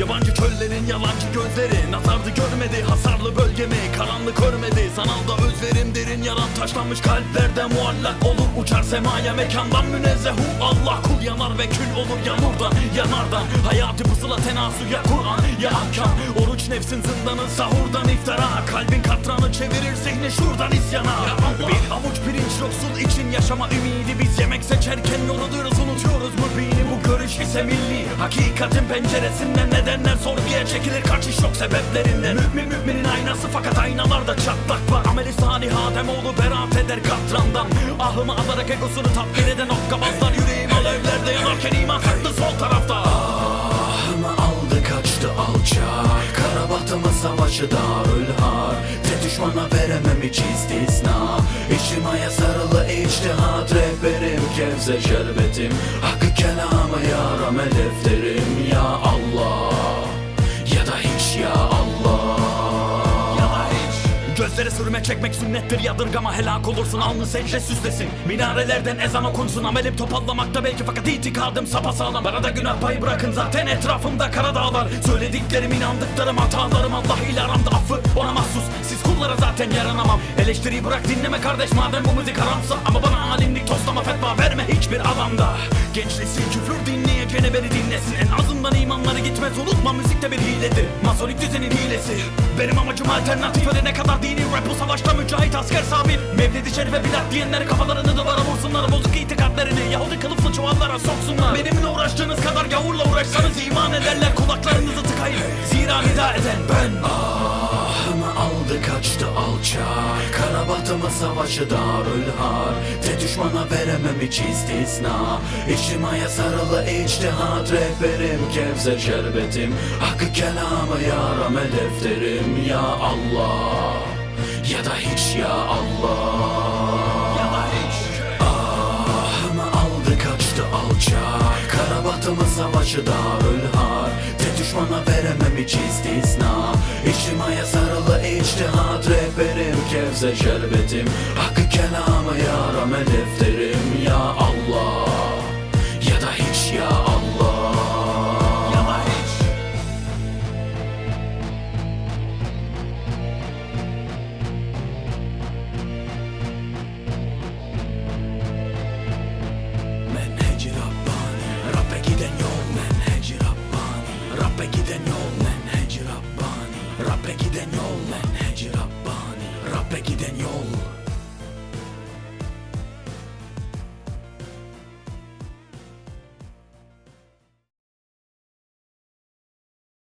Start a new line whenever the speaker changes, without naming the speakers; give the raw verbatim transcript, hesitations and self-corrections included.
Yabancı köllerin yalancı gözleri, nazardı görmedi hasarlı bölgemi, karanlık örmedi. Sanalda özlerim derin yaran, taşlanmış kalplerde muallak olur. Uçar semaya mekandan münezzehu Allah, kul yanar ve kül olur ya nurdan yanardan. Hayatı pusula tenasu ya Kur'an ya ahkam. Oruç nefsin zindanı, sahurdan iftara. Kalbin katranı çevirir zihni şuradan isyana. Bir avuç pirinç yoksul için yaşama ümidi, biz yemek seçerken yoruluyoruz, unutuyoruz mübini. Bu görüş ise milli, hakikatin penceresinden nedenler sorguya çekilir, kaçış yok sebeplerinden. Mümin müminin aynası fakat aynalarda çatlak var. Ameli salih Ademoğlu beraat eder katrandan. Ahımı alarak egosunu tatmin eden okkabazlar, yüreğim alevlerde yanarken iman saklı sol tarafta. Ahımı aldı kaçtı alçak, karabatımı savaşı darül har. Te düşmana veremem hiç istisna, İçtimaya sarılı içtihat rehberim, Kevser şerbetim, hakkı kelamı yaram defterim. Ya Allah ya da hiç ya Allah. Gözlere sürme çekmek sünnettir, yadırgama helak olursun, alnı secde süslesin. Minarelerden ezan okunsun, amelim topallamakta belki fakat itikadım sapasağlam. Bana da günah payı bırakın, zaten etrafımda kara dağlar. Söylediklerim inandıklarım, hatalarım Allah ile aramda, affı ona mahsus. Siz kullara zaten yaranamam. Eleştiriyi bırak dinleme kardeş, madem bu müzik haramsa. Ama bana alimlik toslama, fetva verme hiçbir adamda. Gençlesin küfür dinleyeceğine beni dinlesin. En azından imanları gitmez, unutma müzik de bir hiledir. Masonik düzenin hilesi. Benim amacım alternatif, ölene kadar dini rap, bu savaşta mücahit asker sabit. Mevlid-i Şerife bidat diyenleri kafalarını duvara vursunlar. Bozuk itikadlerini Yahudi kılıflı çuvallara soksunlar. Benimle uğraştığınız kadar gavurla uğraşsanız iman ederler. Kulaklarınızı tıkayın, zira nida eden ben. Ahımı aldı kaçtı alçak, karabatımı savaşı darül har. Te düşmana veremem hiç istisna, İçtimaya sarılı içtihat rehberim, Kevser şerbetim, hakkı kelamı yaram defterim. Ya Allah ya da hiç ya Allah. Ya da hiç. Ahımı aldı kaçtı alçak, karabatımı savaşı darül har. Te düşmana veremem hiç istisna, İçtimaya sarılı içtihat rehberim, Kevser şerbetim, hakkı kelamı yaram defterim.